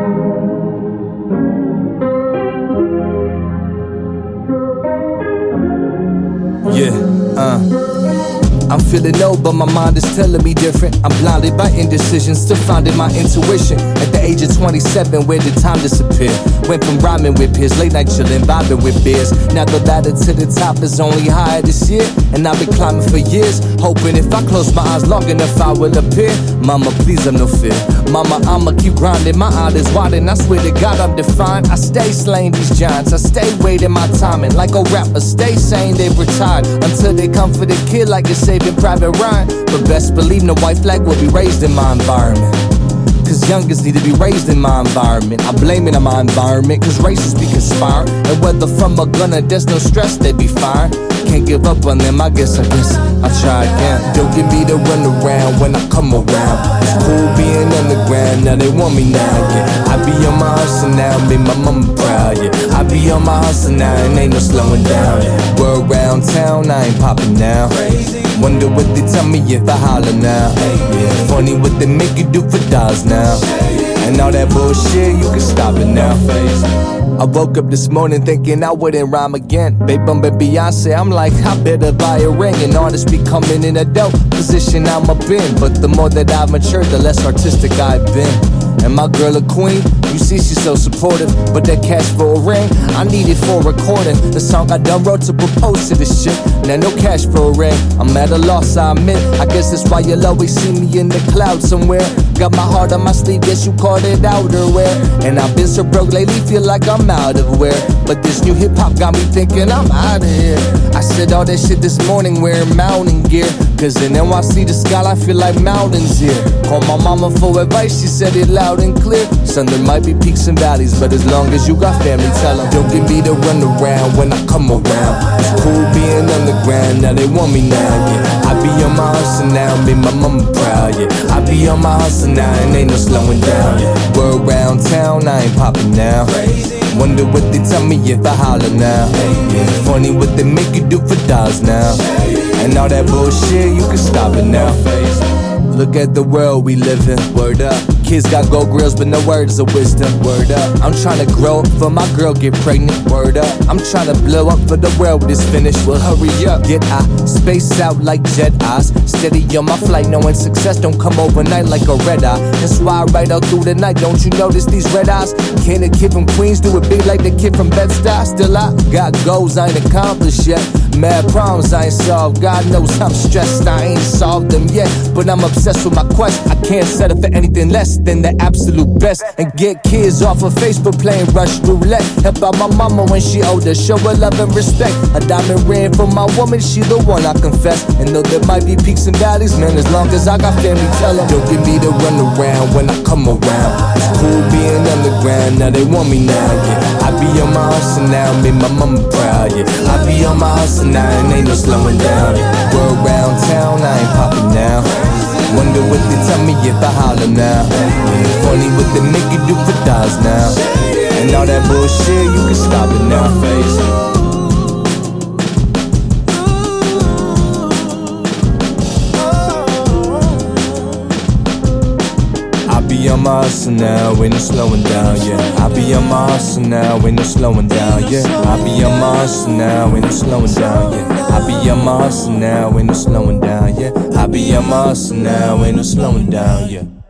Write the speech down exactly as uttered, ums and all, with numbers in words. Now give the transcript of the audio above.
Yeah, uh I'm feeling low, but my mind is telling me different. I'm blinded by indecisions, still finding my intuition. At the age of twenty-seven, where did time disappear? Went from rhyming with peers, late night chillin', vibing with beers. Now the ladder to the top is only higher this year, and I've been climbing for years, hoping if I close my eyes long enough I will appear. Mama, please have no fear. Mama, I'ma keep grinding. My eyes is wide, and I swear to God I'm defined. I stay slaying these giants, I stay waiting my timing. Like a rapper, stay saying they've retired until they come for the kid like it's saving Private Ryan. But best believe no white flag will be raised in my environment, cause youngers need to be raised in my environment. I blame it on my environment, cause racists be conspiring. And whether from a gunner, there's no stress, they be fine. Can't give up on them, I guess, I guess I'll try again. Don't give me the run around when I come around. It's cool being underground, now they want me now, yeah. I be on my hustle now, make my mama proud, yeah. I be on my hustle now, and ain't no slowing down, yeah. We're around town, I ain't popping now. Wonder what they tell me if I holler now. Yeah, funny what they make you do for dollars now. And all that bullshit, you can stop it now. I woke up this morning thinking I wouldn't rhyme again. Babe bumpin' Beyonce, I'm like, I better buy a ring. And artists be coming in a dope position I'm up in. But the more that I've matured, the less artistic I've been. And my girl a queen, you see she's so supportive. But that cash for a ring, I need it for recording. The song I done wrote to propose to this shit. Now no cash for a ring, I'm at a loss, I admit. I guess that's why you'll always see me in the clouds somewhere. Got my heart on my sleeve, guess you called it outerwear. And I've been so broke lately, feel like I'm out of where. But this new hip-hop got me thinking I'm out of here. I said all that shit this morning wearing mountain gear, cause in N Y C the sky I feel like mountains here. Called my mama for advice, she said it loud and clear. Son, there might be peaks and valleys, but as long as you got family, tell them. Don't give me the run around when I come around. It's cool being underground, now they want me now, yeah. I be on my hustle now, make my mama proud, yeah. I be on my hustle now, and ain't no slowing down, yeah. We're around town, I ain't popping now. Wonder what they tell me if I holler now. Yeah, funny what they make you do for dollars now. And all that bullshit, you can stop it now. Look at the world we live in, word up. Kids got gold grills but no words of wisdom, word up. I'm tryna grow for my girl get pregnant, word up. I'm tryna blow up for the world when it's finished, well hurry up. Get I space out like jet eyes, steady on my flight knowing success don't come overnight like a red eye. That's why I ride out through the night, don't you notice these red eyes? Can a kid from Queens do it big like the kid from Bed-Stuy? Still I got goals I ain't accomplished yet, mad problems I ain't solved. God knows I'm stressed, I ain't solved them yet, but I'm obsessed with my quest. I can't settle for anything less than the absolute best. And get kids off of Facebook playing Rush Roulette. Help out my mama when she older, show her love and respect. A diamond ring for my woman, she the one I confess. And though there might be peaks and valleys, man, as long as I got family, tell them. Don't give me the run around when I come around. It's cool being underground, now they want me now, yeah. I be on my hustle now, make my mama proud, yeah. I be on my hustle now, and ain't no slowing down, yeah. We're around town, I ain't popping now. Wonder what they tell me if I holler now. Yeah, funny what they make you do for dollars now. And all that bullshit, you can stop it now. I be on my hustle now, ain't no slowing down, yeah. I be on my hustle now, ain't no slowing down, yeah. I be on my hustle now, ain't no slowing down, yeah. I be on my hustle now, ain't no slowing down, yeah. I be on my hustle now, ain't no slowing down, yeah.